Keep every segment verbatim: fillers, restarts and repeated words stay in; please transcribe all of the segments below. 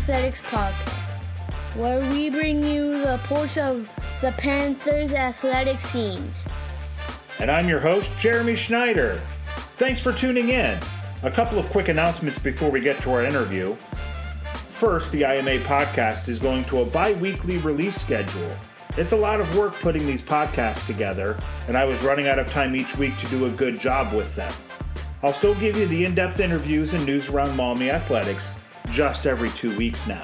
Athletics podcast, where we bring you the pulse of the Panthers athletic scenes. And I'm your host, Jeremy Schneider. Thanks for tuning in. A couple of quick announcements before we get to our interview. First, the I M A podcast is going to a bi-weekly release schedule. It's a lot of work putting these podcasts together, and I was running out of time each week to do a good job with them. I'll still give you the in-depth interviews and news around Maumee athletics just every two weeks now.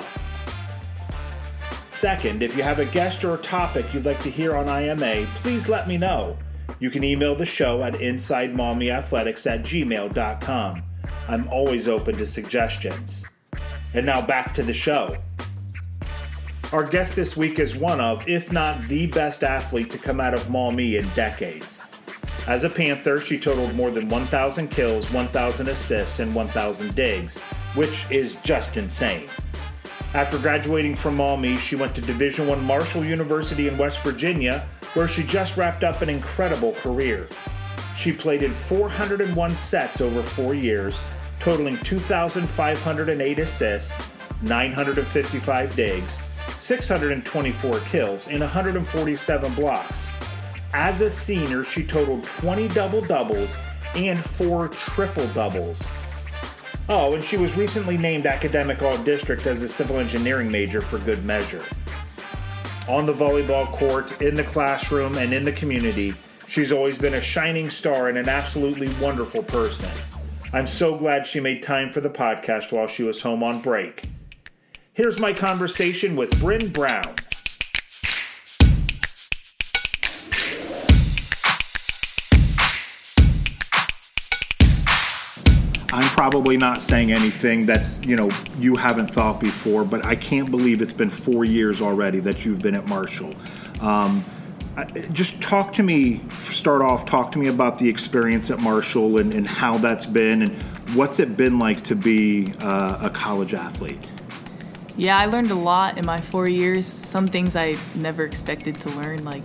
Second, if you have a guest or a topic you'd like to hear on I M A, please let me know. You can email the show at inside maumee athletics at gmail dot com. I'm always open to suggestions. And now back to the show. Our guest this week is one of, if not the best athlete to come out of Maumee in decades. As a Panther, she totaled more than one thousand kills, one thousand assists, and one thousand digs, which is just insane. After graduating from Maumee, she went to Division I Marshall University in West Virginia, where she just wrapped up an incredible career. She played in four hundred one sets over four years, totaling two thousand five hundred eight assists, nine hundred fifty-five digs, six hundred twenty-four kills, and one hundred forty-seven blocks. As a senior, she totaled twenty double-doubles and four triple-doubles. Oh, and she was recently named Academic All-District as a civil engineering major for good measure. On the volleyball court, in the classroom, and in the community, she's always been a shining star and an absolutely wonderful person. I'm so glad she made time for the podcast while she was home on break. Here's my conversation with Bryn Brown. I'm probably not saying anything that's, you know, you haven't thought before, but I can't believe it's been four years already that you've been at Marshall. Um, just talk to me, start off, talk to me about the experience at Marshall and, and how that's been and what's it been like to be uh, a college athlete? Yeah, I learned a lot in my four years. Some things I never expected to learn, like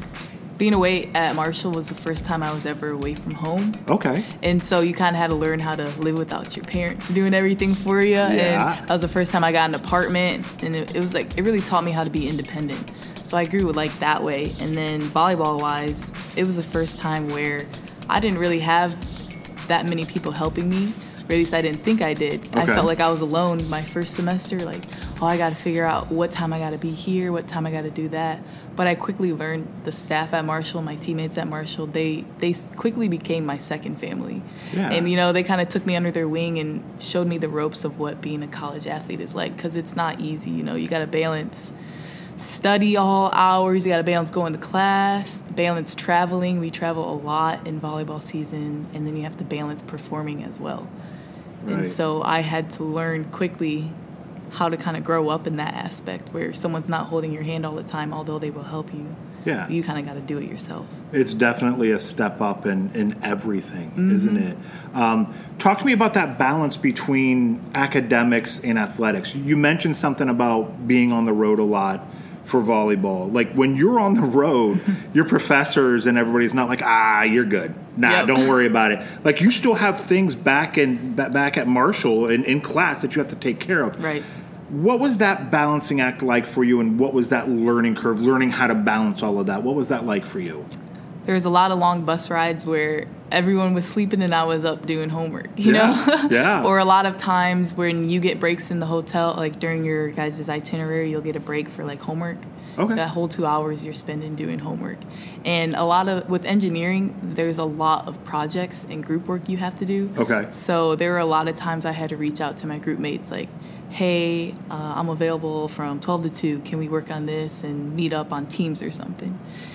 being away at Marshall was the first time I was ever away from home. Okay. And so you kind of had to learn how to live without your parents doing everything for you. Yeah. And that was the first time I got an apartment. And it, it was like, it really taught me how to be independent. So I grew like that way. And then volleyball-wise, it was the first time where I didn't really have that many people helping me. Or at least I didn't think I did. Okay. I felt like I was alone my first semester. Like, oh, I got to figure out what time I got to be here, what time I got to do that. But I quickly learned the staff at Marshall, my teammates at Marshall, they they quickly became my second family. Yeah. And, you know, they kind of took me under their wing and showed me the ropes of what being a college athlete is like, because it's not easy. You know, you got to balance study all hours, you got to balance going to class, balance traveling. We travel a lot in volleyball season, and then you have to balance performing as well. Right. And so I had to learn quickly how to kind of grow up in that aspect where someone's not holding your hand all the time, although they will help you. Yeah. You kind of got to do it yourself. It's definitely a step up in, in everything, Mm-hmm. isn't it? Um, talk to me about that balance between academics and athletics. You mentioned something about being on the road a lot for volleyball. Like when you're on the road, your professors and everybody's not like, ah, you're good. Nah, Yep. don't worry about it. Like you still have things back in back at Marshall in, in class that you have to take care of. Right. What was that balancing act like for you, and what was that learning curve, learning how to balance all of that? What was that like for you? There was a lot of long bus rides where everyone was sleeping and I was up doing homework, you Yeah. know? Yeah. Or a lot of times when you get breaks in the hotel, like during your guys' itinerary, you'll get a break for like homework. Okay. That whole two hours you're spending doing homework. And a lot of, with engineering, there's a lot of projects and group work you have to do. Okay. So there were a lot of times I had to reach out to my group mates like, hey, uh, I'm available from twelve to two. Can we work on this and meet up on Teams or something?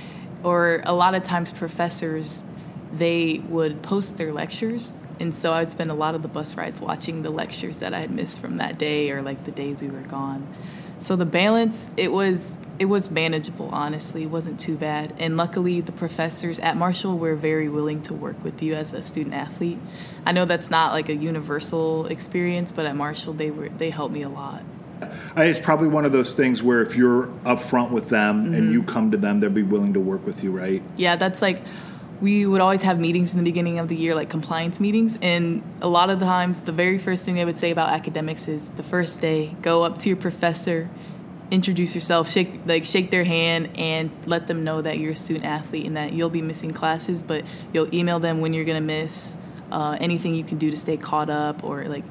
Or a lot of times professors, they would post their lectures. And so I'd spend a lot of the bus rides watching the lectures that I had missed from that day or like the days we were gone. So the balance, it was it was manageable, honestly. It wasn't too bad. And luckily, the professors at Marshall were very willing to work with you as a student-athlete. I know that's not like a universal experience, but at Marshall, they were they helped me a lot. It's probably one of those things where if you're up front with them Mm-hmm. and you come to them, they'll be willing to work with you, right? Yeah, that's like we would always have meetings in the beginning of the year, like compliance meetings. And a lot of the times, the very first thing they would say about academics is the first day, go up to your professor, introduce yourself, shake like shake their hand, and let them know that you're a student athlete and that you'll be missing classes, but you'll email them when you're going to miss, uh, anything you can do to stay caught up, or like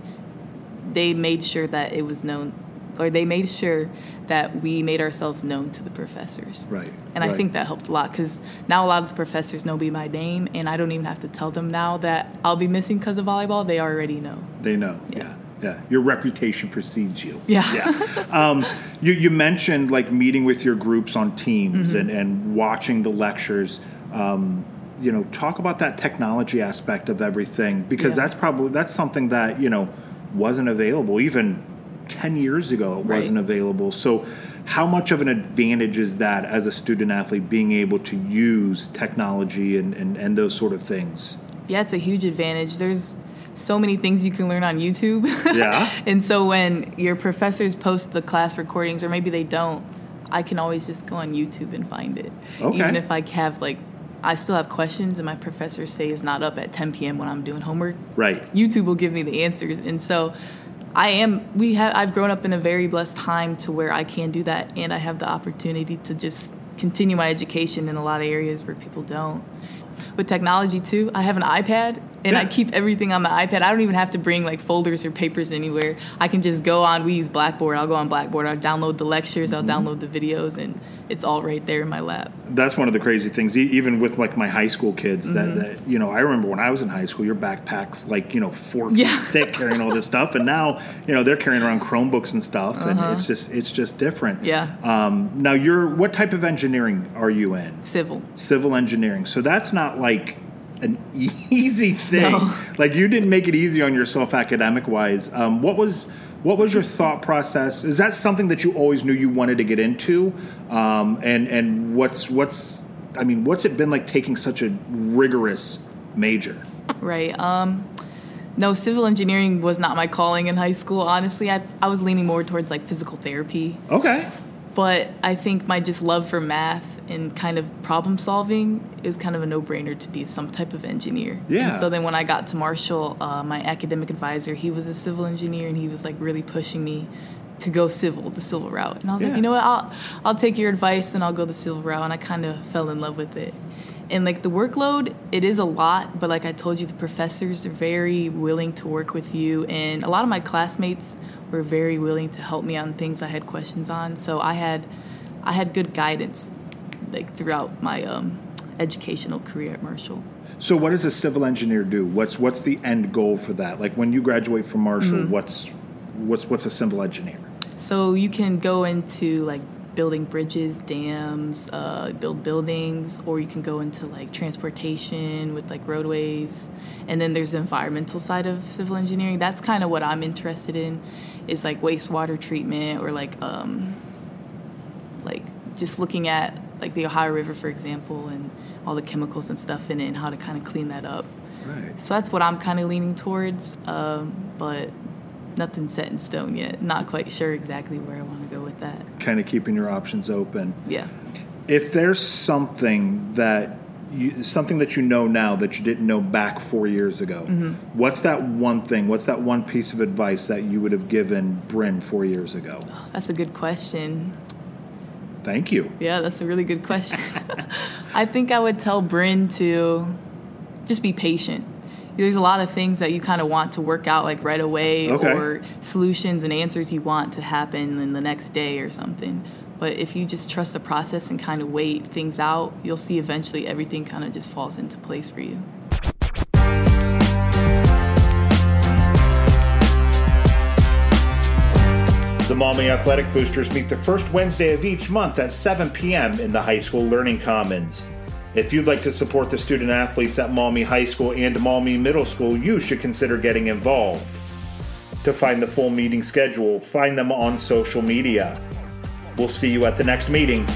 they made sure that it was known, or they made sure that we made ourselves known to the professors. Right. And right. I think that helped a lot, because now a lot of the professors know me by name, and I don't even have to tell them now that I'll be missing because of volleyball. They already know. They know, yeah. yeah. Yeah, your reputation precedes you. Yeah. yeah. Um, you, you mentioned like meeting with your groups on teams mm-hmm. and, and watching the lectures. Um, you know, talk about that technology aspect of everything, because yeah. that's probably that's something that, you know, wasn't available even ten years ago. It wasn't right. available. So how much of an advantage is that as a student athlete, being able to use technology and, and, and those sort of things? Yeah, it's a huge advantage. There's so many things you can learn on YouTube. Yeah. And so when your professors post the class recordings, or maybe they don't, I can always just go on YouTube and find it. Okay. Even if I have like, I still have questions and my professors say it's not up at ten p.m. when I'm doing homework. Right. YouTube will give me the answers. And so I am, we have, I've grown up in a very blessed time to where I can do that, and I have the opportunity to just continue my education in a lot of areas where people don't. With technology too, I have an iPad, and yeah. I keep everything on my iPad. I don't even have to bring like folders or papers anywhere. I can just go on, we use Blackboard, I'll go on Blackboard, I'll download the lectures, I'll mm-hmm. download the videos, and it's all right there in my lap. That's one of the crazy things, e- even with like my high school kids, that, mm-hmm. that, you know, I remember when I was in high school, your backpack's like, you know, four feet yeah. thick carrying all this stuff, and now, you know, they're carrying around Chromebooks and stuff, uh-huh. and it's just, it's just different. Yeah. Um, now you're, what type of engineering are you in? Civil. Civil engineering. So that's not like an easy thing. No. Like, you didn't make it easy on yourself academic wise. Um, what was what was your thought process? Is that something that you always knew you wanted to get into? Um, and and what's what's I mean, what's it been like taking such a rigorous major? Right. Um, no, civil engineering was not my calling in high school. Honestly, I I was leaning more towards like physical therapy. Okay. But I think my just love for math and kind of problem solving is kind of a no-brainer to be some type of engineer. Yeah. And so then when I got to Marshall, uh, my academic advisor, he was a civil engineer, and he was like really pushing me to go civil, the civil route. And I was yeah. like, you know what, I'll I'll take your advice and I'll go the civil route. And I kind of fell in love with it. And like the workload, it is a lot, but like I told you, the professors are very willing to work with you. And a lot of my classmates were very willing to help me on things I had questions on. So I had I had good guidance like throughout my um, educational career at Marshall. So what does a civil engineer do? What's what's the end goal for that? Like when you graduate from Marshall, mm-hmm. what's what's what's a civil engineer? So you can go into like building bridges, dams, uh, build buildings, or you can go into like transportation with like roadways. And then there's the environmental side of civil engineering. That's kind of what I'm interested in, is like wastewater treatment, or like um, like just looking at like the Ohio River, for example, and all the chemicals and stuff in it, and how to kind of clean that up. Right. So that's what I'm kind of leaning towards, um, but nothing set in stone yet. Not quite sure exactly where I want to go with that. Kind of keeping your options open. Yeah. If there's something that you, something that you know now that you didn't know back four years ago, mm-hmm. what's that one thing? What's that one piece of advice that you would have given Bryn four years ago? Oh, that's a good question. Thank you. Yeah, that's a really good question. I think I would tell Bryn to just be patient. There's a lot of things that you kind of want to work out like right away, okay. or solutions and answers you want to happen in the next day or something. But if you just trust the process and kind of wait things out, you'll see eventually everything kind of just falls into place for you. The Maumee Athletic Boosters meet the first Wednesday of each month at seven p.m. in the High School Learning Commons. If you'd like to support the student athletes at Maumee High School and Maumee Middle School, you should consider getting involved. To find the full meeting schedule, find them on social media. We'll see you at the next meeting.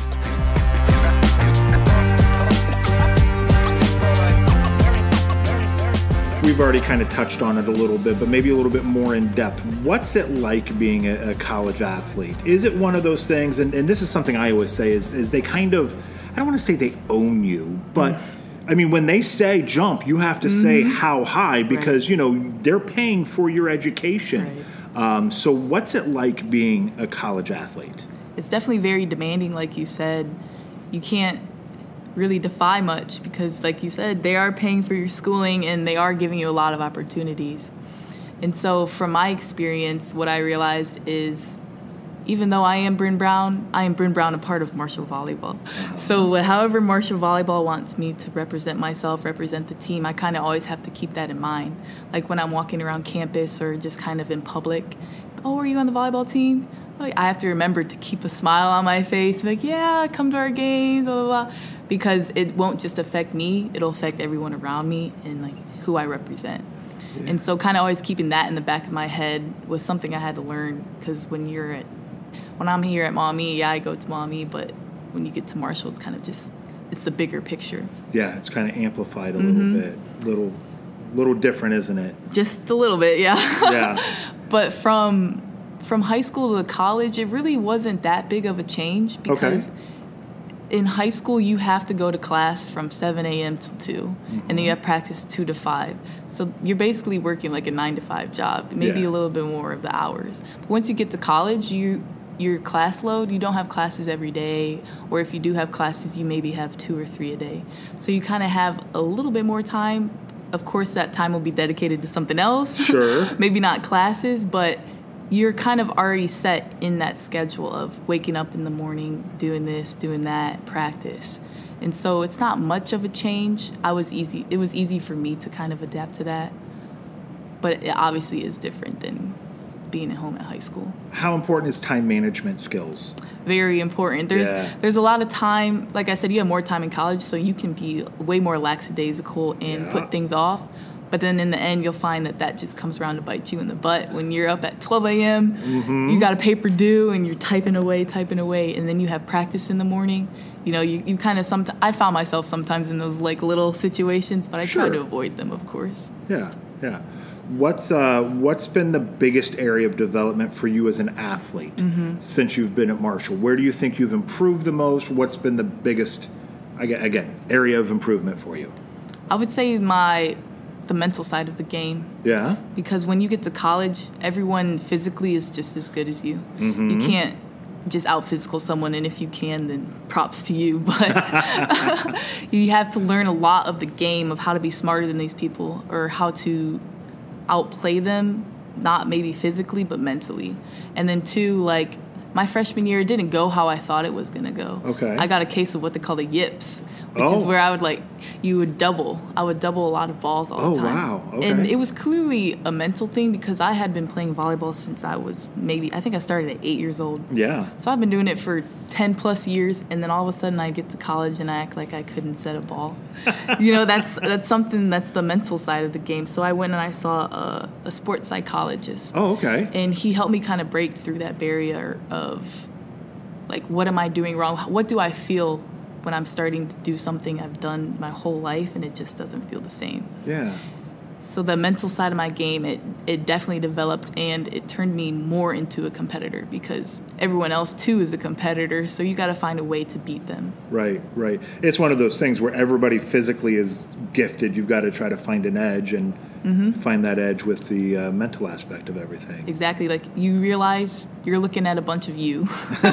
We've already kind of touched on it a little bit, but maybe a little bit more in depth. What's it like being a, a college athlete? Is it one of those things, and, and this is something I always say, is, is they kind of, I don't want to say they own you, but I mean, when they say jump, you have to mm-hmm. say how high because, right. you know, they're paying for your education. Right. Um, so what's it like being a college athlete? It's definitely very demanding, like you said. You can't really defy much because, like you said, they are paying for your schooling and they are giving you a lot of opportunities. And so from my experience, what I realized is even though I am Bryn Brown, I am Bryn Brown, a part of Marshall Volleyball. So however Marshall Volleyball wants me to represent myself, represent the team, I kind of always have to keep that in mind. Like when I'm walking around campus or just kind of in public, oh, are you on the volleyball team? I have to remember to keep a smile on my face, like, yeah, come to our games, blah, blah, blah. Because it won't just affect me, it'll affect everyone around me and like who I represent. Yeah. And so kind of always keeping that in the back of my head was something I had to learn because when you're at When I'm here at Maumee, yeah, I go to Maumee, but when you get to Marshall, it's kind of just, it's the bigger picture. Yeah, it's kind of amplified a mm-hmm. little bit. Little little different, isn't it? Just a little bit, yeah. Yeah. But from from high school to college, it really wasn't that big of a change because okay. in high school, you have to go to class from seven a.m. till two, mm-hmm. and then you have practice two to five. So you're basically working like a nine to five job, maybe yeah. a little bit more of the hours. But once you get to college, you your class load, you don't have classes every day, or if you do have classes, you maybe have two or three a day. So you kind of have a little bit more time. Of course, that time will be dedicated to something else. Sure. Maybe not classes, but you're kind of already set in that schedule of waking up in the morning, doing this, doing that, practice. And so it's not much of a change. I was easy. It was easy for me to kind of adapt to that. But it obviously is different than being at home at high school. How important is time management skills? Very important. There's yeah. there's a lot of time. Like I said, you have more time in college, so you can be way more lackadaisical and yeah. put things off. But then in the end, you'll find that that just comes around to bite you in the butt. When you're up at twelve a.m., mm-hmm. you got a paper due, and you're typing away, typing away, and then you have practice in the morning. You know, you, you kind of sometimes, I found myself sometimes in those like little situations, but I sure. try to avoid them, of course. Yeah, yeah. What's uh, what's been the biggest area of development for you as an athlete mm-hmm. since you've been at Marshall? Where do you think you've improved the most? What's been the biggest, again, area of improvement for you? I would say my the mental side of the game. Yeah. Because when you get to college, everyone physically is just as good as you. Mm-hmm. You can't just out physical someone, and if you can, then props to you. But you have to learn a lot of the game of how to be smarter than these people or how to outplay them, not maybe physically, but mentally. And then two, like my freshman year, it didn't go how I thought it was going to go. Okay. I got a case of what they call the yips, which oh. is where I would like, you would double. I would double a lot of balls all oh, the time. Oh, wow. Okay. And it was clearly a mental thing because I had been playing volleyball since I was maybe, I think I started at eight years old. Yeah. So I've been doing it for ten plus years, and then all of a sudden I get to college and I act like I couldn't set a ball. You know, that's that's something that's the mental side of the game. So I went and I saw a, a sports psychologist. Oh, okay. And he helped me kind of break through that barrier of, like, what am I doing wrong? What do I feel when I'm starting to do something I've done my whole life and it just doesn't feel the same? Yeah. So the mental side of my game, it, it definitely developed, and it turned me more into a competitor because everyone else, too, is a competitor, so you got to find a way to beat them. Right, right. It's one of those things where everybody physically is gifted. You've got to try to find an edge and mm-hmm. find that edge with the uh, mental aspect of everything. Exactly. Like, you realize you're looking at a bunch of you.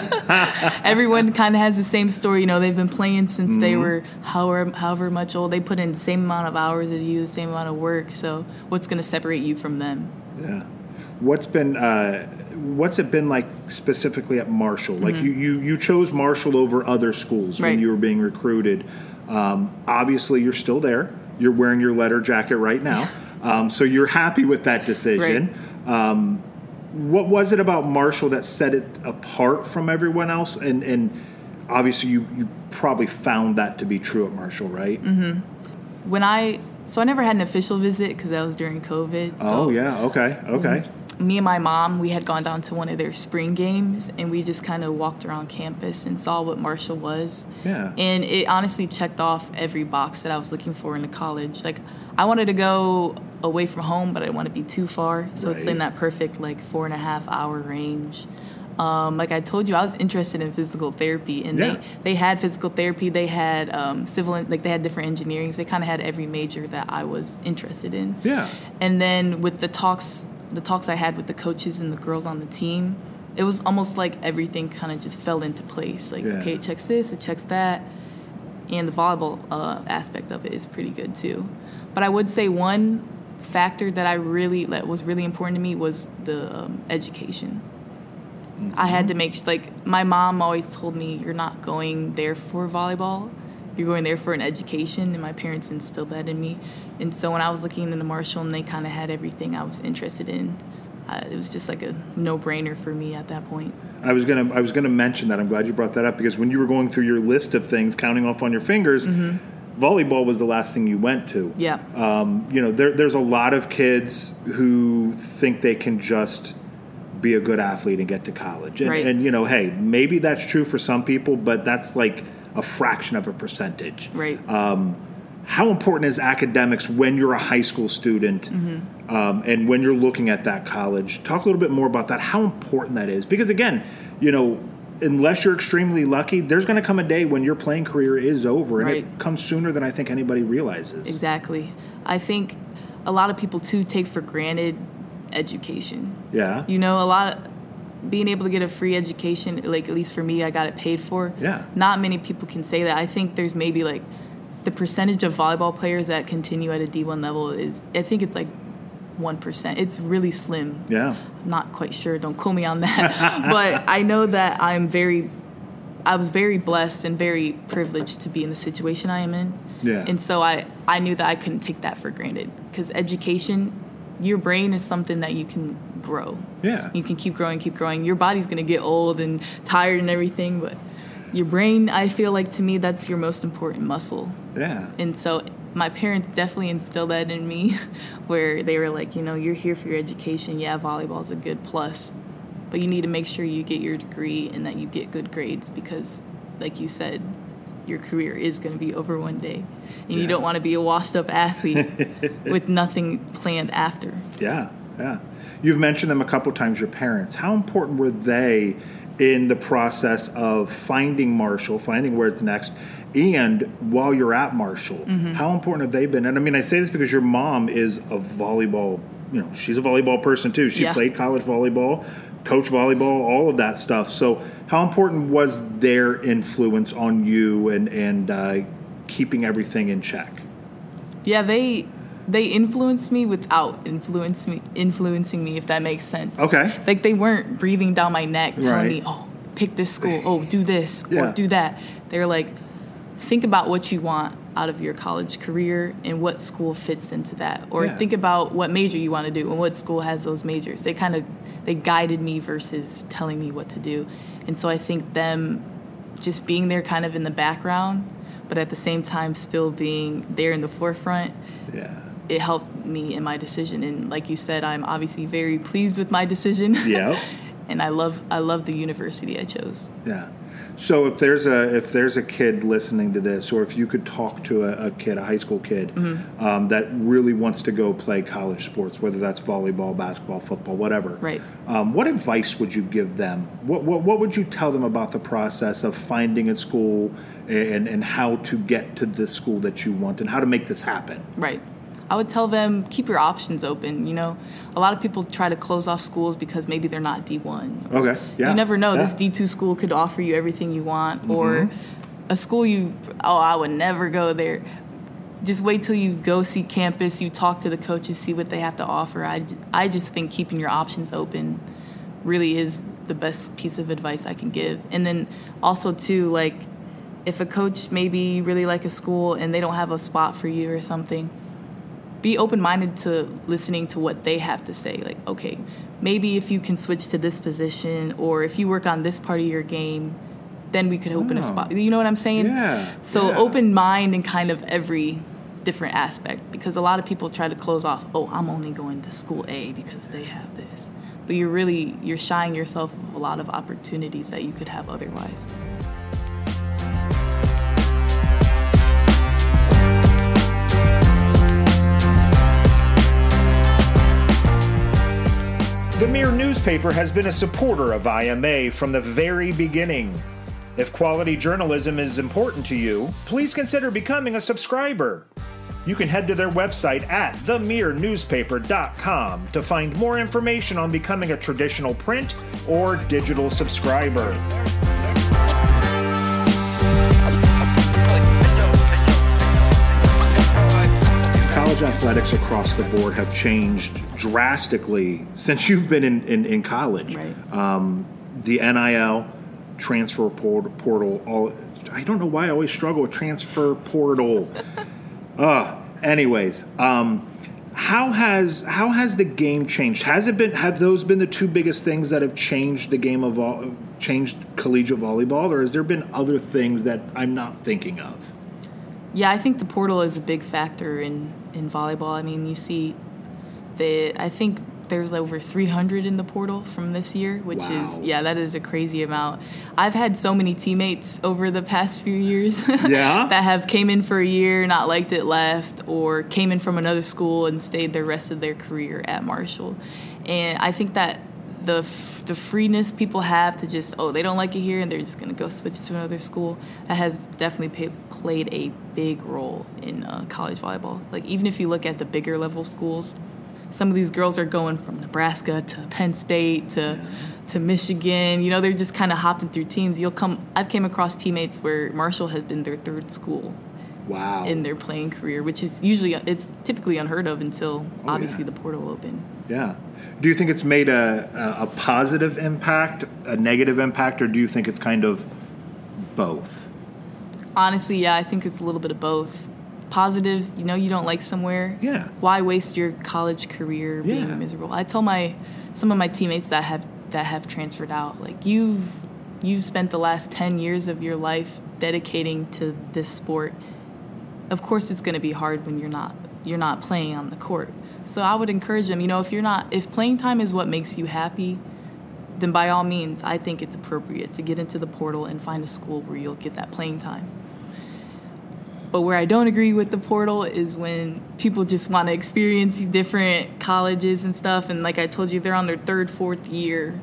Everyone kind of has the same story. You know, they've been playing since mm-hmm. they were however, however much old. They put in the same amount of hours as you, the same amount of work. So what's going to separate you from them? Yeah. What's been uh, what's it been like specifically at Marshall? Like mm-hmm. you, you, you chose Marshall over other schools right. when you were being recruited. Um, obviously, you're still there. You're wearing your letter jacket right now. Um, so you're happy with that decision. Right. Um, what was it about Marshall that set it apart from everyone else? And, and obviously you, you probably found that to be true at Marshall, right? Mm-hmm. When I, so I never had an official visit because that was during COVID. So oh, yeah. Okay. Okay. Me and my mom, we had gone down to one of their spring games, and we just kind of walked around campus and saw what Marshall was. Yeah. And it honestly checked off every box that I was looking for in the college. Like, I wanted to go away from home, but I didn't want to be too far. So right. it's in that perfect, like, four and a half hour range. Um, like I told you, I was interested in physical therapy, and Yeah. they, they had physical therapy. They had um, civil, like they had different engineerings. They kind of had every major that I was interested in. Yeah. And then with the talks, the talks I had with the coaches and the girls on the team, it was almost like everything kind of just fell into place. Like, Yeah. okay, it checks this, it checks that, and the volleyball uh, aspect of it is pretty good too. But I would say one factor that I really that was really important to me was the um, education. I had to make, like, my mom always told me, you're not going there for volleyball, you're going there for an education, and my parents instilled that in me. And so when I was looking into Marshall and they kind of had everything I was interested in, uh, it was just like a no-brainer for me at that point. I was gonna I was gonna mention that. I'm glad you brought that up, because when you were going through your list of things, counting off on your fingers, mm-hmm. volleyball was the last thing you went to. Yeah. Um, you know, there, there's a lot of kids who think they can just be a good athlete and get to college. And, Right. and, you know, hey, maybe that's true for some people, but that's like a fraction of a percentage. Right. Um, how important is academics when you're a high school student mm-hmm. um, and when you're looking at that college? Talk a little bit more about that, how important that is. Because, again, you know, unless you're extremely lucky, there's going to come a day when your playing career is over, and Right. it comes sooner than I think anybody realizes. Exactly. I think a lot of people, too, take for granted education. Yeah. You know, a lot of being able to get a free education, like at least for me, I got it paid for. Yeah. Not many people can say that. I think there's maybe like the percentage of volleyball players that continue at a D one level is, I think it's like one percent. It's really slim. Yeah. I'm not quite sure. Don't quote me on that. But I know that I'm very, I was very blessed and very privileged to be in the situation I am in. Yeah. And so I, I knew that I couldn't take that for granted, because education, your brain is something that you can grow. Yeah. You can keep growing, keep growing. Your body's going to get old and tired and everything, but your brain, I feel like, to me, that's your most important muscle. Yeah. And so my parents definitely instilled that in me, where they were like, you know, you're here for your education. Yeah, volleyball's a good plus, but you need to make sure you get your degree and that you get good grades, because, like you said, your career is going to be over one day. And Yeah. you don't want to be a washed-up athlete with nothing planned after. Yeah, yeah. You've mentioned them a couple times, your parents. How important were they in the process of finding Marshall, finding where it's next, and while you're at Marshall, mm-hmm. how important have they been? And I mean, I say this because your mom is a volleyball, you know, she's a volleyball person too. She Yeah. played college volleyball, coached volleyball, all of that stuff. So how important was their influence on you and, and uh, keeping everything in check? Yeah, they they influenced me without influence me influencing me, if that makes sense. Okay. Like, they weren't breathing down my neck telling Right. me, oh, pick this school, oh, do this, Yeah. or do that. They're like, think about what you want out of your college career and what school fits into that. Or Yeah. think about what major you want to do and what school has those majors. They kind of, they guided me versus telling me what to do. And so I think them just being there kind of in the background, but at the same time still being there in the forefront, Yeah. it helped me in my decision. And like you said, I'm obviously very pleased with my decision. Yeah. And I love I love the university I chose. Yeah. So if there's a if there's a kid listening to this, or if you could talk to a, a kid, a high school kid, mm-hmm. um, that really wants to go play college sports, whether that's volleyball, basketball, football, whatever, Right. Um, what advice would you give them? What, what what would you tell them about the process of finding a school and and how to get to the school that you want and how to make this happen? Right. I would tell them, keep your options open. You know, a lot of people try to close off schools because maybe they're not D one. Okay, yeah. You never know. Yeah. This D two school could offer you everything you want, Mm-hmm. or a school you, oh, I would never go there. Just wait till you go see campus, you talk to the coaches, see what they have to offer. I, I just think keeping your options open really is the best piece of advice I can give. And then also, too, like, if a coach maybe really like a school and they don't have a spot for you or something, be open-minded to listening to what they have to say. Like, okay, maybe if you can switch to this position, or if you work on this part of your game, then we could open Oh. a spot. You know what I'm saying? Yeah. So yeah. open mind in kind of every different aspect, because a lot of people try to close off, oh, I'm only going to school A because they have this. But you're really, you're shying yourself of a lot of opportunities that you could have otherwise. The Mirror News newspaper has been a supporter of I M A from the very beginning. If quality journalism is important to you, please consider becoming a subscriber. You can head to their website at the mere newspaper dot com to find more information on becoming a traditional print or digital subscriber. College athletics across the board have changed drastically since you've been in, in, in college. Right. Um, the N I L, transfer portal, all I don't know why I always struggle with transfer portal. uh, anyways, um, how has how has the game changed? Has it been have those been the two biggest things that have changed the game of vo- changed collegiate volleyball, or has there been other things that I'm not thinking of? Yeah, I think the portal is a big factor in, in volleyball. I mean, you see the I think there's over three hundred in the portal from this year, which wow. is, yeah, that is a crazy amount. I've had so many teammates over the past few years yeah? that have came in for a year, not liked it, left, or came in from another school and stayed the rest of their career at Marshall. And I think that the f- the freeness people have to just, oh, they don't like it here and they're just going to go switch to another school, that has definitely pay- played a big role in uh, college volleyball. Like, even if you look at the bigger level schools, some of these girls are going from Nebraska to Penn State to to Michigan. You know, they're just kind of hopping through teams. You'll come. I've came across teammates where Marshall has been their third school. Wow. In their playing career, which is usually it's typically unheard of until oh, obviously yeah. the portal opened. Yeah. Do you think it's made a, a positive impact, a negative impact, or do you think it's kind of both? Honestly, yeah, I think it's a little bit of both. Positive, you know, you don't like somewhere. Yeah. Why waste your college career being yeah. miserable? I tell my some of my teammates that have that have transferred out, like, you've you've spent the last ten years of your life dedicating to this sport. Of course, it's going to be hard when you're not you're not playing on the court. So I would encourage them, you know, if you're not if playing time is what makes you happy, then by all means, I think it's appropriate to get into the portal and find a school where you'll get that playing time. But where I don't agree with the portal is when people just want to experience different colleges and stuff. And like I told you, they're on their third, fourth year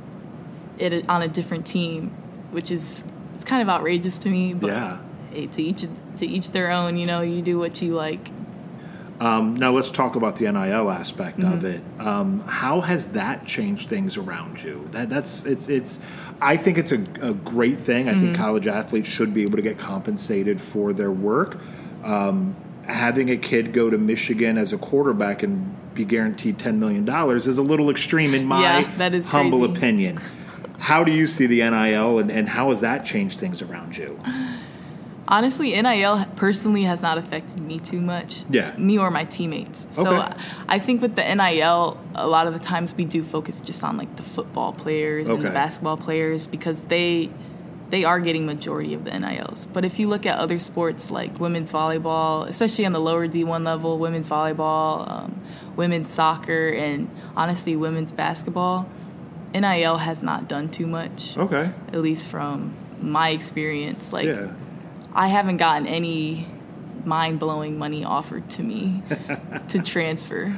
at a, on a different team, which is it's kind of outrageous to me. But yeah. hey, to each to each their own. You know, you do what you like. Um, now let's talk about the N I L aspect mm-hmm. of it. Um, how has that changed things around you? That that's it's it's. I think it's a, a great thing. I mm-hmm. think college athletes should be able to get compensated for their work. Um, having a kid go to Michigan as a quarterback and be guaranteed ten million dollars is a little extreme in my yeah, that is humble crazy. opinion. How do you see the N I L, and, and how has that changed things around you? Honestly, N I L personally has not affected me too much. Yeah. Me or my teammates. So okay. I think with the N I L, a lot of the times we do focus just on like the football players okay. and the basketball players because they they are getting majority of the N I Ls. But if you look at other sports like women's volleyball, especially on the lower D one level, women's volleyball, um, women's soccer, and honestly women's basketball, N I L has not done too much. Okay. At least from my experience. Like. Yeah. I haven't gotten any mind-blowing money offered to me to transfer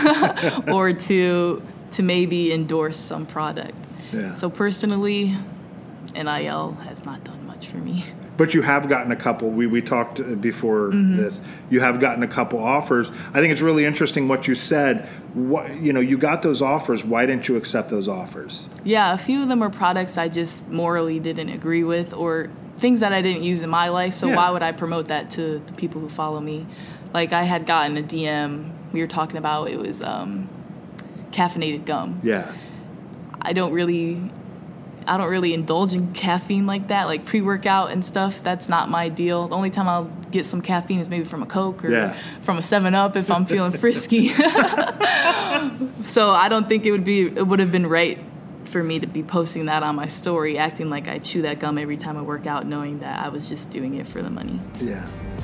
or to to maybe endorse some product. Yeah. So personally, N I L has not done much for me. But you have gotten a couple. We we talked before mm-hmm. this. You have gotten a couple offers. I think it's really interesting what you said. What you know, you got those offers. Why didn't you accept those offers? Yeah, a few of them are products I just morally didn't agree with, or things that I didn't use in my life, so yeah. why would I promote that to the people who follow me? Like, I had gotten a D M we were talking about, it was um, caffeinated gum. Yeah. I don't really, I don't really indulge in caffeine like that, like pre-workout and stuff. That's not my deal. The only time I'll get some caffeine is maybe from a Coke or yeah. from a seven up if I'm feeling frisky. So I don't think it would be, it would have been right for me to be posting that on my story, acting like I chew that gum every time I work out, knowing that I was just doing it for the money. Yeah.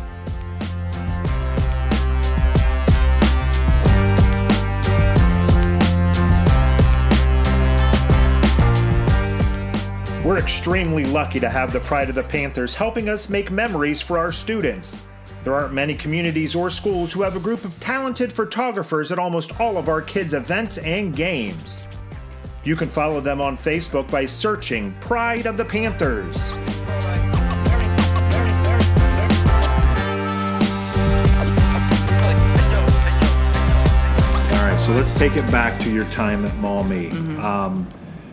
We're extremely lucky to have the Pride of the Panthers helping us make memories for our students. There aren't many communities or schools who have a group of talented photographers at almost all of our kids' events and games. You can follow them on Facebook by searching Pride of the Panthers. All right, so let's take it back to your time at Maumee. Mm-hmm. Um,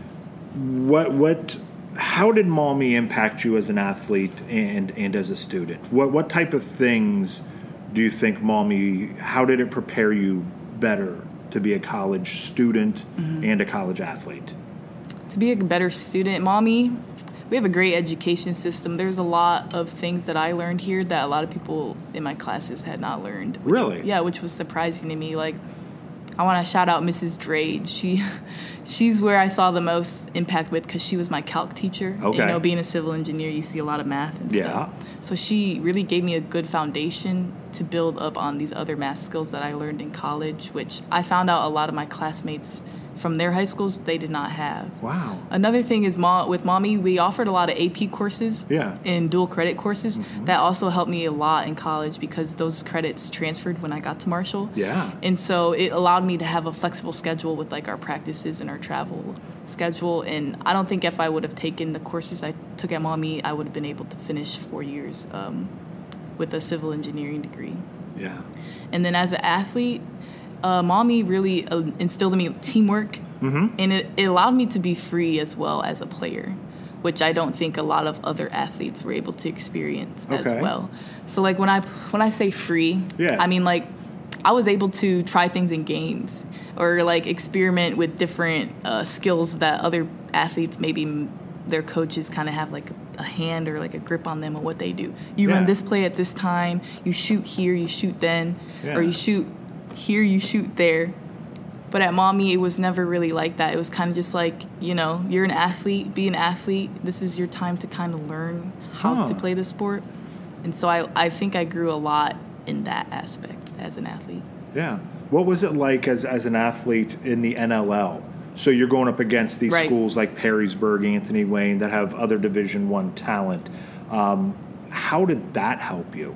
what what how did Maumee impact you as an athlete and and as a student? What what type of things do you think Maumee, how did it prepare you better to be a college student mm-hmm. and a college athlete? To be a better student, Maumee, we have a great education system. There's a lot of things that I learned here that a lot of people in my classes had not learned. Which, really? Yeah, which was surprising to me. Like, I want to shout out Missus Drade. She, she's where I saw the most impact with because she was my calc teacher. Okay. You know, being a civil engineer, you see a lot of math and yeah. stuff. So she really gave me a good foundation to build up on these other math skills that I learned in college, which I found out a lot of my classmates from their high schools, they did not have. Wow. Another thing is Ma- with Maumee, we offered a lot of A P courses yeah. and dual credit courses. Mm-hmm. That also helped me a lot in college because those credits transferred when I got to Marshall. Yeah. And so it allowed me to have a flexible schedule with like our practices and our travel schedule. And I don't think if I would have taken the courses I took at Maumee, I would have been able to finish four years um, with a civil engineering degree. Yeah. And then as an athlete, uh, Maumee really uh, instilled in me teamwork, mm-hmm. and it, it allowed me to be free as well as a player, which I don't think a lot of other athletes were able to experience okay. as well. So like when I when I say free, yeah. I mean like I was able to try things in games or like experiment with different uh, skills that other athletes maybe their coaches kind of have like a hand or like a grip on them on what they do. You yeah. run this play at this time, you shoot here, you shoot then, yeah. or you shoot here, you shoot there. But at Maumee, it was never really like that. It was kind of just like, you know, you're an athlete, be an athlete. This is your time to kind of learn how huh. to play the sport. And so I, I think I grew a lot in that aspect as an athlete. Yeah. What was it like as, as an athlete in the N L L? So you're going up against these right. schools like Perrysburg, Anthony Wayne that have other Division One talent. Um, how did that help you?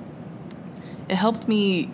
It helped me.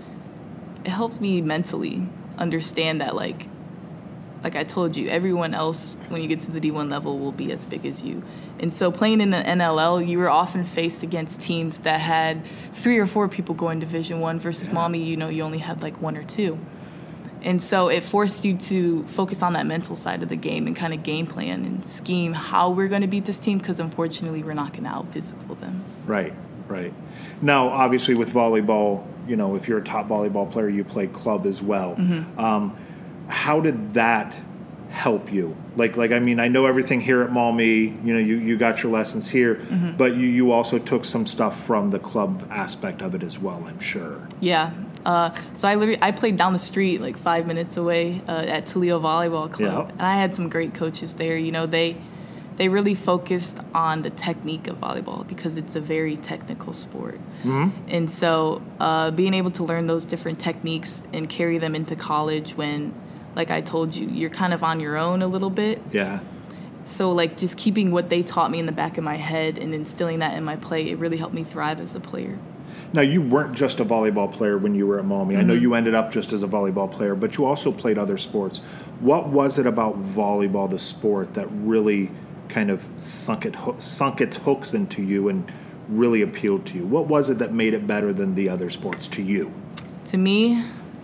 It helped me mentally understand that, like, like I told you, everyone else when you get to the D one level will be as big as you. And so playing in the N L L, you were often faced against teams that had three or four people going Division One versus yeah. Maumee, you know, you only had like one or two. And so it forced you to focus on that mental side of the game and kind of game plan and scheme how we're going to beat this team because, unfortunately, we're not going to out-physical them. Right, right. Now, obviously, with volleyball, you know, if you're a top volleyball player, you play club as well. Mm-hmm. Um, how did that help you? Like, like I mean, I know everything here at Maumee, you know, you, you got your lessons here, mm-hmm. but you, you also took some stuff from the club aspect of it as well, I'm sure. Yeah. Uh, so I literally I played down the street, like five minutes away, uh, at Toledo Volleyball Club, yeah. and I had some great coaches there. You know, they they really focused on the technique of volleyball because it's a very technical sport, mm-hmm. and so uh, being able to learn those different techniques and carry them into college when, like I told you, you're kind of on your own a little bit. Yeah. So like just keeping what they taught me in the back of my head and instilling that in my play, it really helped me thrive as a player. Now, you weren't just a volleyball player when you were at Maumee. Mm-hmm. I know you ended up just as a volleyball player, but you also played other sports. What was it about volleyball, the sport, that really kind of sunk it sunk its hooks into you and really appealed to you? What was it that made it better than the other sports to you? To me,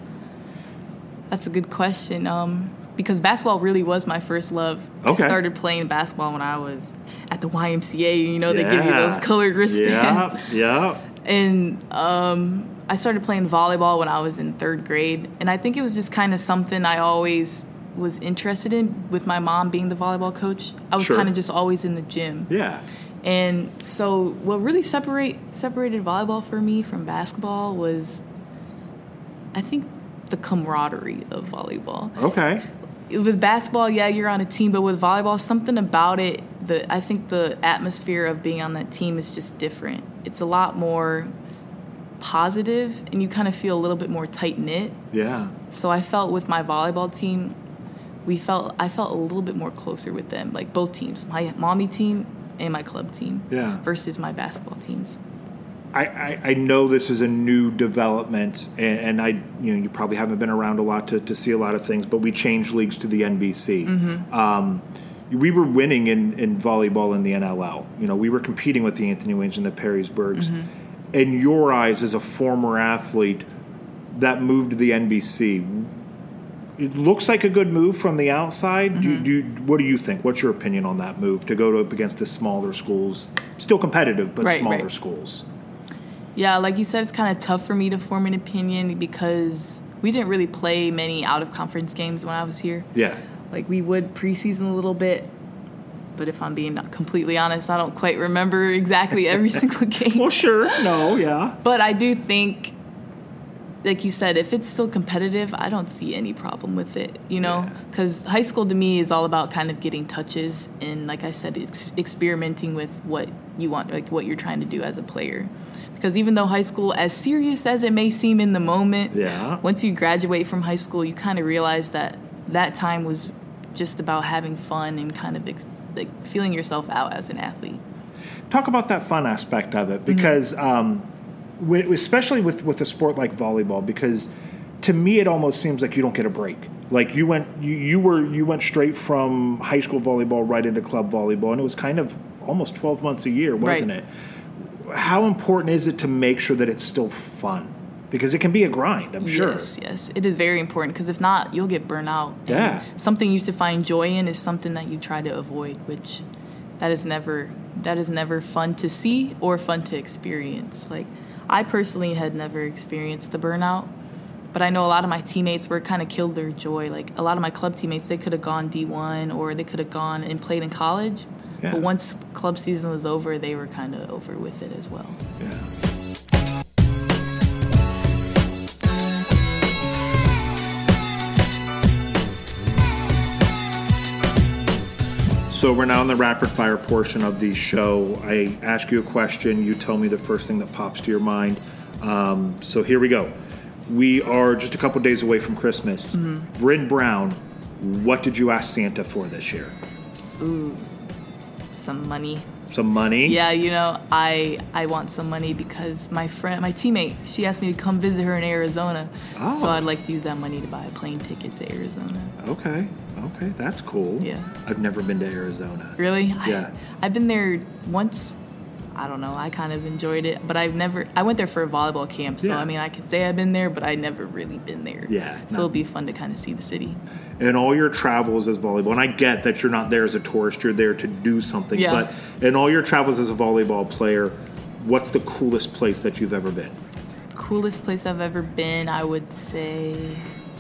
that's a good question. Um, because basketball really was my first love. Okay. I started playing basketball when I was at the Y M C A. You know, yeah. they give you those colored wristbands. Yeah, yeah. And um, I started playing volleyball when I was in third grade. And I think it was just kind of something I always was interested in with my mom being the volleyball coach. I was sure. kind of just always in the gym. Yeah. And so what really separate separated volleyball for me from basketball was, I think, the camaraderie of volleyball. Okay. With basketball, yeah, you're on a team, but with volleyball, something about it, the I think the atmosphere of being on that team is just different. It's a lot more positive, and you kind of feel a little bit more tight-knit. Yeah. So I felt with my volleyball team, we felt I felt a little bit more closer with them, like both teams, my Maumee team and my club team, yeah. versus my basketball teams. I, I, I know this is a new development, and, and I you know you probably haven't been around a lot to, to see a lot of things, but we changed leagues to the N B C. Mm-hmm. Um, we were winning in, in volleyball in the N L L. You know, we were competing with the Anthony Waynes and the Perrysburgs. Mm-hmm. In your eyes, as a former athlete that moved to the N B C, it looks like a good move from the outside. Mm-hmm. Do, do, what do you think? What's your opinion on that move to go up against the smaller schools? Still competitive, but right, smaller right. schools. Yeah, like you said, it's kind of tough for me to form an opinion because we didn't really play many out-of-conference games when I was here. Yeah. Like, we would preseason a little bit, but if I'm being completely honest, I don't quite remember exactly every single game. Well, sure. No, yeah. But I do think, like you said, if it's still competitive, I don't see any problem with it, you know? Because yeah. high school to me is all about kind of getting touches and, like I said, ex- experimenting with what you want, like what you're trying to do as a player. Because even though high school, as serious as it may seem in the moment, yeah. once you graduate from high school, you kind of realize that that time was just about having fun and kind of ex- like feeling yourself out as an athlete. Talk about that fun aspect of it, because mm-hmm. um, with, especially with, with a sport like volleyball, because to me it almost seems like you don't get a break. Like you went, you, you were, you went straight from high school volleyball right into club volleyball, and it was kind of almost twelve months a year, wasn't right. it? How important is it to make sure that it's still fun? Because it can be a grind, I'm sure. Yes, yes. It is very important because if not, you'll get burnt out. And yeah. something you used to find joy in is something that you try to avoid, which that is never that is never fun to see or fun to experience. Like, I personally had never experienced the burnout, but I know a lot of my teammates were kind of killed their joy. Like, a lot of my club teammates, they could have gone D one or they could have gone and played in college. Yeah. But once club season was over, they were kind of over with it as well. Yeah. So we're now in the rapid fire portion of the show. I ask you a question. You tell me the first thing that pops to your mind. Um, so here we go. We are just a couple days away from Christmas. Mm-hmm. Bryn Brown, what did you ask Santa for this year? Ooh. Some money. Some money? Yeah, you know, I I want some money because my friend, my teammate, she asked me to come visit her in Arizona. Oh. So I'd like to use that money to buy a plane ticket to Arizona. Okay, okay, that's cool. Yeah. I've never been to Arizona. Really? Yeah. I, I've been there once. I don't know. I kind of enjoyed it, but I've never. I went there for a volleyball camp, so yeah. I mean, I could say I've been there, but I never really been there. Yeah. So it'll be fun to kind of see the city. In all your travels as volleyball, and I get that you're not there as a tourist, you're there to do something, yeah. but in all your travels as a volleyball player, what's the coolest place that you've ever been? Coolest place I've ever been, I would say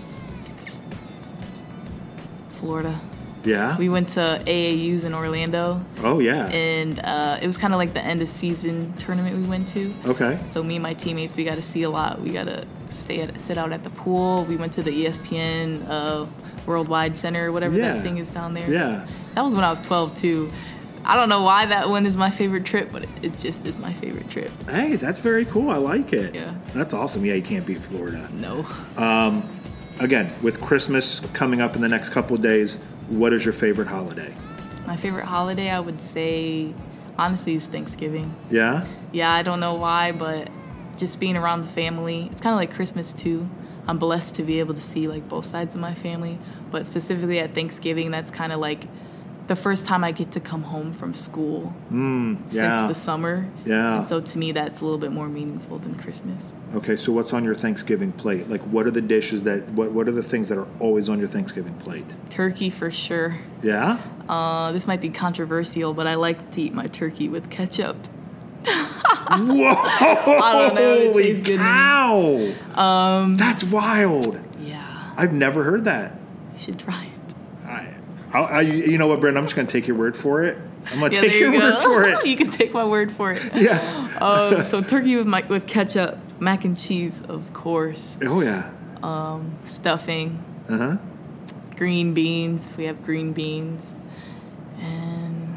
Florida. Yeah? We went to A A Us in Orlando. Oh, yeah. And uh, it was kind of like the end of season tournament we went to. Okay. So me and my teammates, we got to see a lot. We got to stay at, sit out at the pool. We went to the E S P N uh, Worldwide Center, whatever yeah. that thing is down there. Yeah. So that was when I was twelve, too. I don't know why that one is my favorite trip, but it, it just is my favorite trip. Hey, that's very cool. I like it. Yeah. That's awesome. Yeah, you can't beat Florida. No. Um, again, with Christmas coming up in the next couple of days, what is your favorite holiday? My favorite holiday, I would say, honestly, is Thanksgiving. Yeah? Yeah, I don't know why, but just being around the family. It's kind of like Christmas, too. I'm blessed to be able to see, like, both sides of my family. But specifically at Thanksgiving, that's kind of like the first time I get to come home from school mm, since yeah. the summer. Yeah. And so to me, that's a little bit more meaningful than Christmas. Okay, so what's on your Thanksgiving plate? Like, what are the dishes that, what, what are the things that are always on your Thanksgiving plate? Turkey for sure. Yeah? Uh, this might be controversial, but I like to eat my turkey with ketchup. Whoa! I don't know. It Holy tastes good. cow! Um, That's wild. Yeah. I've never heard that. You should try it. I, I, I you know what, Brent? I'm just going to take your word for it. I'm going to yeah, take your you word for it. You can take my word for it. Yeah. um, so turkey with my, with ketchup, mac and cheese, of course. Oh yeah. Um, stuffing. Uh huh. Green beans, if we have green beans, and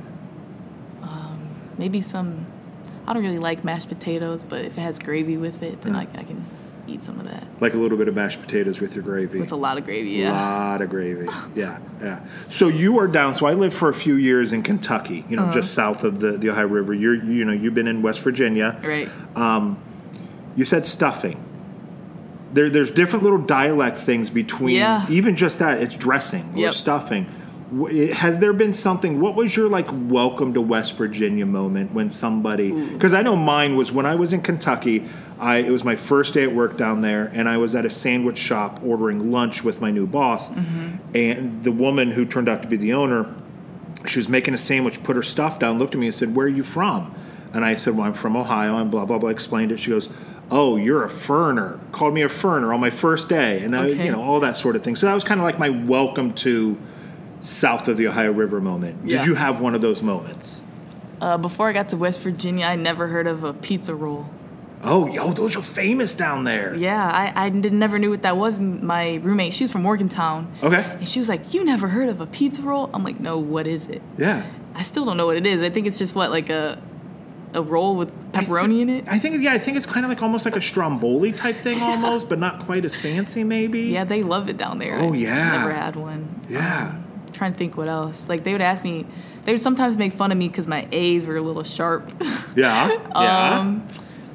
um, maybe some. I don't really like mashed potatoes, but if it has gravy with it, then I, I can eat some of that. Like a little bit of mashed potatoes with your gravy. With a lot of gravy, yeah. A lot of gravy, yeah, yeah. So you are down. So I lived for a few years in Kentucky, you know, uh-huh. just south of the, the Ohio River. You're, you know, you've been in West Virginia, right? Um, you said stuffing. There, there's different little dialect things between, yeah. even just that. It's dressing or yep. stuffing. Has there been something? What was your like welcome to West Virginia moment when somebody? Because I know mine was when I was in Kentucky. I it was my first day at work down there, and I was at a sandwich shop ordering lunch with my new boss, mm-hmm. and the woman who turned out to be the owner, she was making a sandwich, put her stuff down, looked at me and said, "Where are you from?" And I said, "Well, I'm from Ohio," and blah blah blah. Explained it. She goes, "Oh, you're a ferner." Called me a ferner on my first day, and I, okay. you know, all that sort of thing. So that was kind of like my welcome to south of the Ohio River moment. Did yeah. you have one of those moments? Uh, before I got to West Virginia, I never heard of a pizza roll. Oh, yo, those are famous down there. Yeah, I, I did, never knew what that was. And my roommate, she was from Morgantown. Okay. And she was like, "You never heard of a pizza roll?" I'm like, "No, what is it?" Yeah. I still don't know what it is. I think it's just what, like a a roll with pepperoni th- in it? I think, yeah, I think it's kind of like almost like a stromboli type thing almost, but not quite as fancy maybe. Yeah, they love it down there. Oh, I yeah. never had one. Yeah. Um, trying to think what else. Like, they would ask me, they would sometimes make fun of me because my A's were a little sharp. Yeah, yeah. um,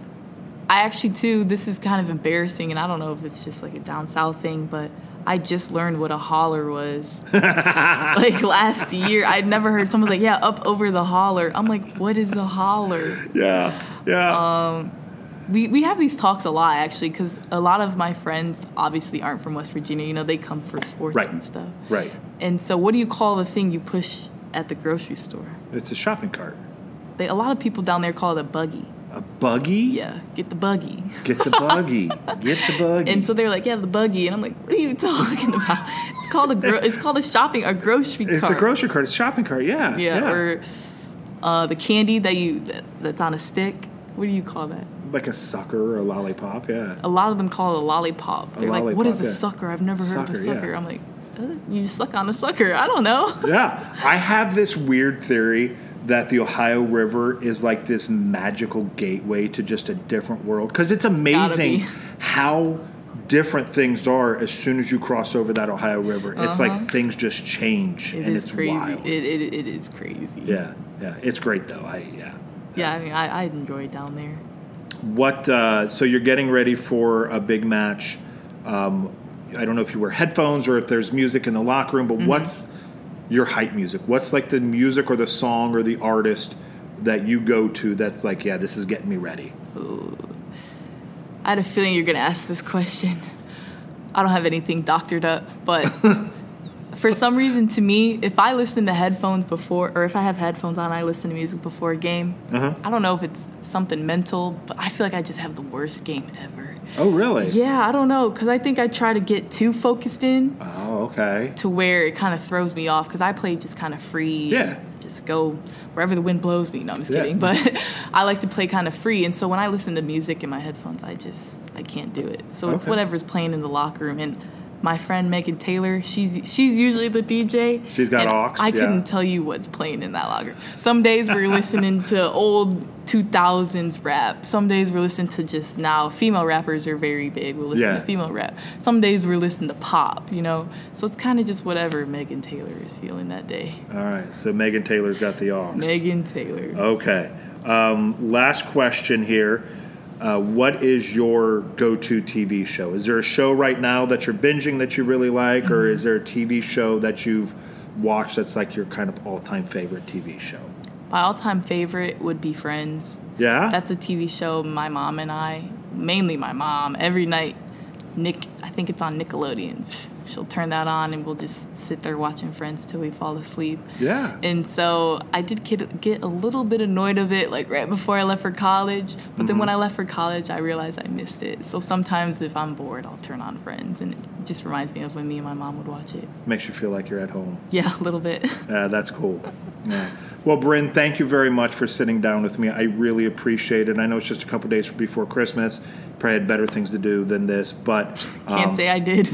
I actually, too, this is kind of embarrassing, and I don't know if it's just like a down south thing, but I just learned what a holler was. Like, last year, I'd never heard someone like, yeah, up over the holler. I'm like, what is a holler? Yeah, yeah. Um, we, we have these talks a lot, actually, because a lot of my friends obviously aren't from West Virginia. You know, they come for sports right. and stuff. Right. And so what do you call the thing you push at the grocery store? It's a shopping cart. They, a lot of people down there call it a buggy. A buggy? Yeah, get the buggy. Get the buggy. Get the buggy. And so they're like, yeah, the buggy. And I'm like, what are you talking about? It's called a gro- it's called a shopping, a grocery it's cart. It's a grocery cart. It's a shopping cart, yeah. Yeah, yeah. or uh, the candy that you that, that's on a stick. What do you call that? Like a sucker or a lollipop, yeah. A lot of them call it a lollipop. They're a like, lollipop, what is a yeah. sucker? I've never sucker, heard of a sucker. Yeah. I'm like, uh, you suck on a sucker. I don't know. Yeah. I have this weird theory that the Ohio River is like this magical gateway to just a different world. Because it's amazing be. how different things are as soon as you cross over that Ohio River. Uh-huh. It's like things just change, It and is it's crazy. wild. It, it it is crazy. Yeah, yeah. It's great, though. I Yeah. Yeah, I mean, I, I enjoy it down there. What? Uh, so you're getting ready for a big match. Um, I don't know if you wear headphones or if there's music in the locker room, but mm-hmm. what's your hype music? What's like the music or the song or the artist that you go to that's like, yeah, this is getting me ready? Ooh. I had a feeling you're going to ask this question. I don't have anything doctored up, but for some reason, to me, if I listen to headphones before, or if I have headphones on, I listen to music before a game. Uh-huh. I don't know if it's something mental, but I feel like I just have the worst game ever. Oh, really? Yeah, I don't know, because I think I try to get too focused in. Oh, okay. To where it kind of throws me off, because I play just kind of free. Yeah. Just go wherever the wind blows me. No, I'm just yeah. kidding. But I like to play kind of free. And so when I listen to music in my headphones, I just, I can't do it. So okay. It's whatever's playing in the locker room. And my friend Megan Taylor, she's she's usually the D J. She's got aux. I yeah. couldn't tell you what's playing in that locker. Some days we're listening to old two thousands rap. Some days we're listening to just now. Female rappers are very big. We'll listen yeah. to female rap. Some days we're listening to pop, you know. So it's kind of just whatever Megan Taylor is feeling that day. All right. So Megan Taylor's got the aux. Megan Taylor. Okay. Um, last question here. Uh, what is your go-to T V show? Is there a show right now that you're binging that you really like, mm-hmm. or is there a T V show that you've watched that's like your kind of all-time favorite T V show? My all-time favorite would be Friends. Yeah? That's a T V show my mom and I, mainly my mom, every night, Nick, I think it's on Nickelodeon. She'll turn that on and we'll just sit there watching Friends till we fall asleep. Yeah. And so I did get, get a little bit annoyed of it, like right before I left for college. But mm-hmm. then when I left for college, I realized I missed it. So sometimes if I'm bored, I'll turn on Friends. And it just reminds me of when me and my mom would watch it. Makes you feel like you're at home. Yeah, a little bit. Yeah, that's cool. Yeah. Well, Bryn, thank you very much for sitting down with me. I really appreciate it. I know it's just a couple days before Christmas. Probably had better things to do than this, but... Um, Can't say I did.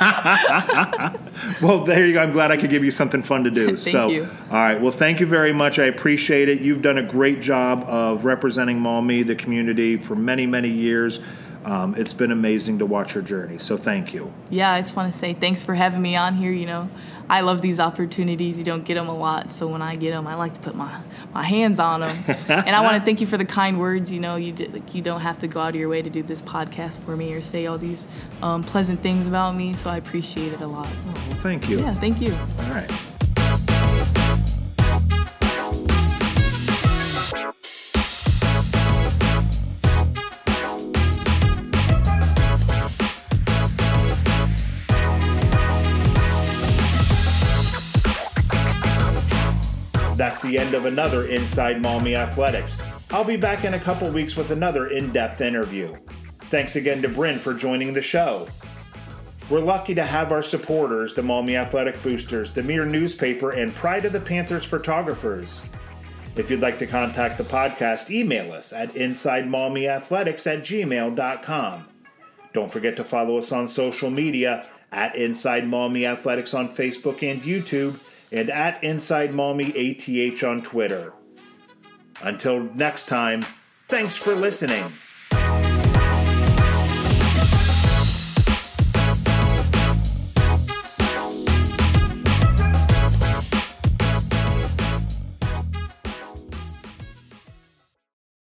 Well, there you go. I'm glad I could give you something fun to do. Thank so, you. All right. Well, thank you very much. I appreciate it. You've done a great job of representing Maumee, the community, for many, many years. Um, it's been amazing to watch her journey, so thank you. Yeah, I just want to say thanks for having me on here. You know, I love these opportunities. You don't get them a lot, so when I get them, I like to put my, my hands on them. And I want to thank you for the kind words. You know, you did, like, you don't have to go out of your way to do this podcast for me or say all these um, pleasant things about me, so I appreciate it a lot. Oh, well, thank you. Yeah, thank you. All right. That's the end of another Inside Maumee Athletics. I'll be back in a couple weeks with another in-depth interview. Thanks again to Bryn for joining the show. We're lucky to have our supporters, the Maumee Athletic Boosters, the Mirror newspaper, and Pride of the Panthers photographers. If you'd like to contact the podcast, email us at insidemaumeeathletics at gmail dot com. Don't forget to follow us on social media at Inside Maumee Athletics on Facebook and YouTube, and at Inside Maumee A T H on Twitter. Until next time, thanks for listening.